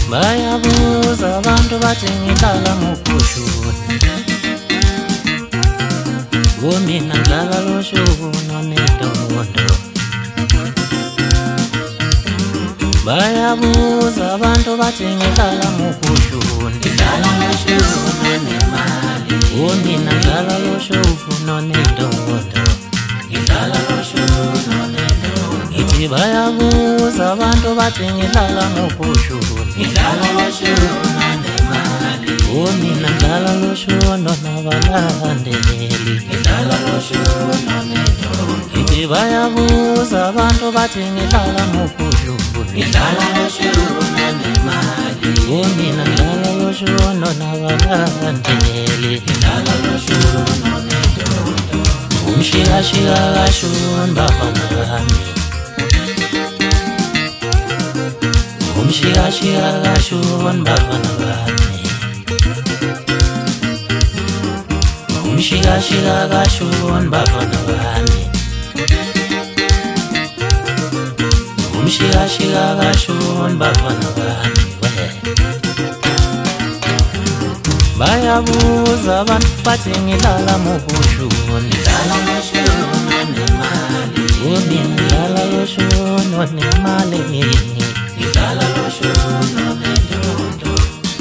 bayabuza abantu bathi ngihlala mukhushuni mina ngihlala loshuni onedondo bayabuza abantu bathi ngihlala mukhushuni ngihlala loshuni onemali mina ngihlala loshuni onedondo ngihlala loshuni onedondo ngithi bayabuza abantu bathi ngihlala mukhushuni ngihlala loshuni onemali mina ngihlala loshuni onabalandeli ngihlala loshuni onedondo ngithi bayabuza abantu bathi ngihlala mukhushuni ngihlala loshuni onemali mina ngihlala loshuni onabalandeli ngihlala loshuni onedondo umshikashika kashuni bafana bami umshikashika kashuni bafana bami umshikashika kashuni bafana bami umshikashika kashuni bafana bami bayabuza abantu bathi ngihlala mukhushuni ngihlala loshuni onemali mina ngihlala loshuni onemali ngihlala loshuni onedondo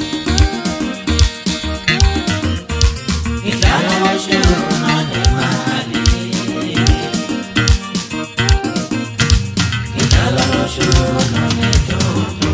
ngihlala loshuni onemali ngihlala loshuni onedondo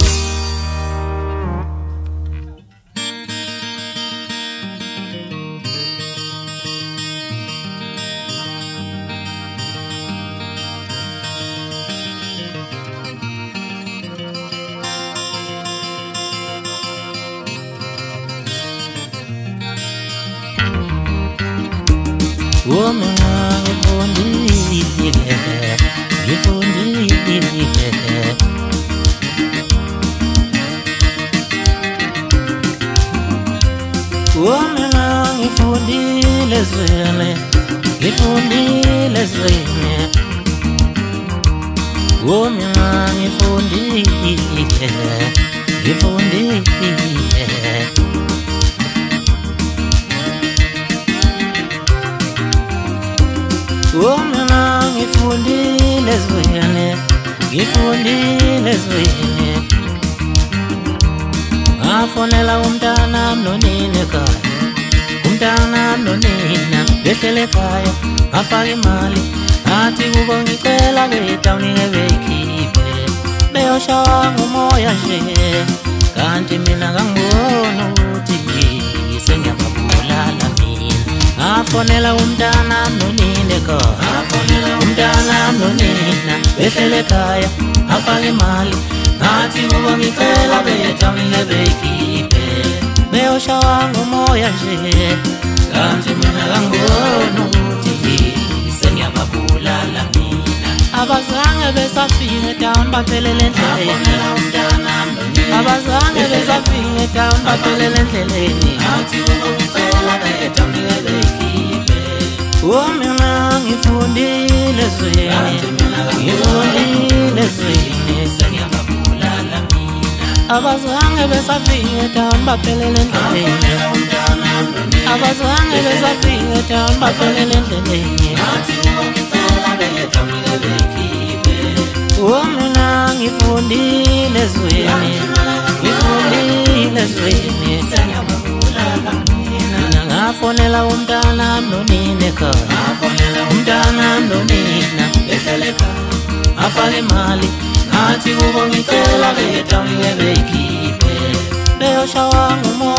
Mina ngifundile mina ngifundile zwele ngifundile zwele mina ngifundile mina ngifundile zwele ngafonela umntana nonina ekhaya umntana nonina behlele ekhaya ngafaka imali ngathi kubo ngicela betawuni ngebeyikhiphe beyoshawa ngumoya nje kanti mina ngangibona ukuthi sengiyababulala mina ngafonela umntana nonina ekhaya umntana nonina behlele ekhaya ngafaka imali ngathi kubo ngicela betawuni ngebeyikhiphe beyoshawa ngumoya nje kanti mina ngangibona ukuthi sengiyababulala mina abazange besafika down baphelele endleleni abazange besafika down baphelele endleleni ngathi kubo ngicela betawuni ngebeyikhiphe mina ngifundile zwele sengiyababulala mina abazange besafika down baphelele endleleni abazange besafika down baphelele endleleni mina ngifundile zwele sengiyababulala mina ngafonela umntana nonina ekhaya umntana nonina behlele ekhaya ngafaka imali ngathi kubo ngicela betawuni ngebeyikhiphe beyoshawa ngumoya